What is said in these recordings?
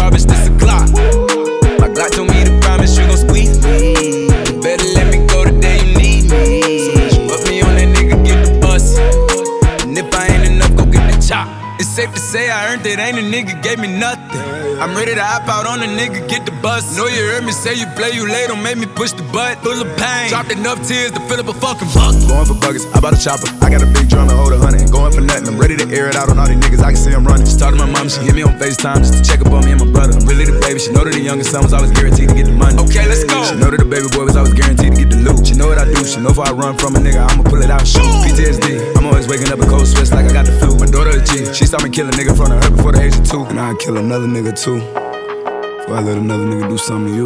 guitar, bitch, this a Glock. My Glock told me to promise you gon' squeeze me. Better let me go the day you need me. Put me on that nigga, get the bus. And if I ain't enough, go get the chop. It's safe to say I earned it, ain't a nigga gave me nothing. I'm ready to hop out on a nigga, get the bus. Know you heard me say you play, you late, don't make me push the butt. Full of pain, dropped enough tears to fill up a fucking bucket. Going for buckets, I bought a chopper. I got a big drum to hold 100. Going for nothing, I'm ready to air it out on all these niggas, I can see them running. She talked to my mom, she hit me on FaceTime just to check up on me and my brother. I'm really the baby, she know that the youngest son was always guaranteed to get the money. Okay, let's go. She know that the baby boy was always guaranteed to get the loot. She know what I do, she know if I run from a nigga, I'ma pull it out, shoot. PTSD, I'm always waking up in cold sweats like I got the flu. My daughter a G, she saw me kill a nigga in front of her before the age of 2. And I'd kill another nigga too, before I let another nigga do something to you.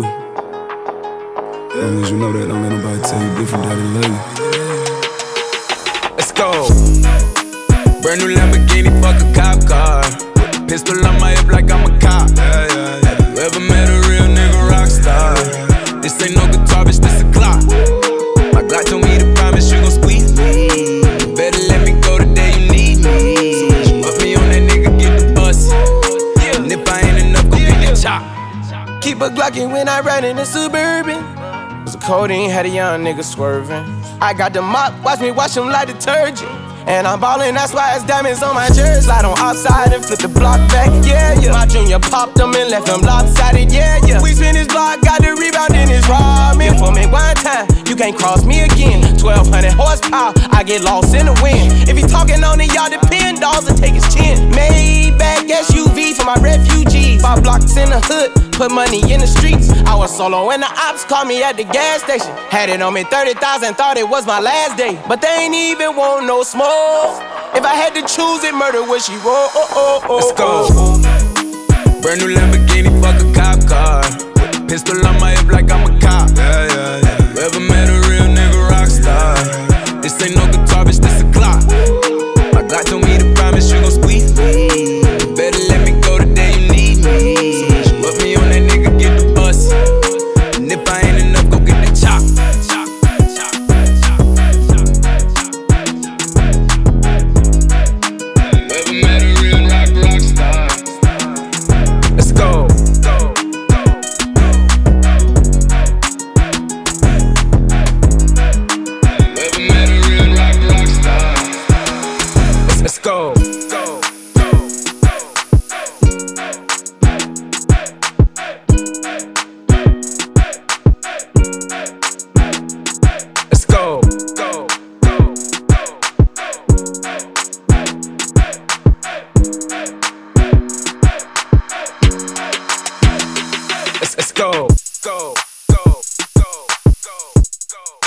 As long as you know that, don't let nobody tell you different, daddy love you. Let's go. Brand new Lamborghini, fuck a cop car. Put the pistol on my hip like I'm a cop. Have you ever met a real nigga rock star? This ain't no guitar, bitch, this a Glock. My Glock told me to promise you gon' squeeze me. Better let me go the day you need me. Put me on that nigga, get the bus. And if I ain't enough, go get the chop. Keep a Glockin' when I ride in the Suburban. Cause the codeine had a young nigga swerving. I got the mop, watch me wash him like detergent. And I'm ballin', that's why it's diamonds on my jersey. Slide on outside and flip the block back, yeah, yeah. My junior popped them and left them lopsided, yeah, yeah. We spin his block, got the rebound in his ramen. For me one time, you can't cross me again. 1200 horsepower, I get lost in the wind. If he talking on it, y'all depend, dolls will take his chin. Maybach SUV for my refugees. 5 blocks in the hood, put money in the streets. I was solo and the ops called me at the gas station. Had it on me 30,000, thought it was my last day. But they ain't even want no smoke. If I had to choose it, murder would she roll? Let's go. Brand new Lamborghini, fuck a cop car. Put the pistol on my hip like I'm a cop. Have you ever met a real nigga rock star? This ain't no guitar, bitch, this a Glock. My Glock told me to promise you gon' squeeze me. Better let me go the day you need me. Put me on that nigga, get the bus. And if I ain't enough, go get the chop. Ever met a real rock star? Let's go. Ever met a real rock star? Let's go. Let's go. Let's go. Go.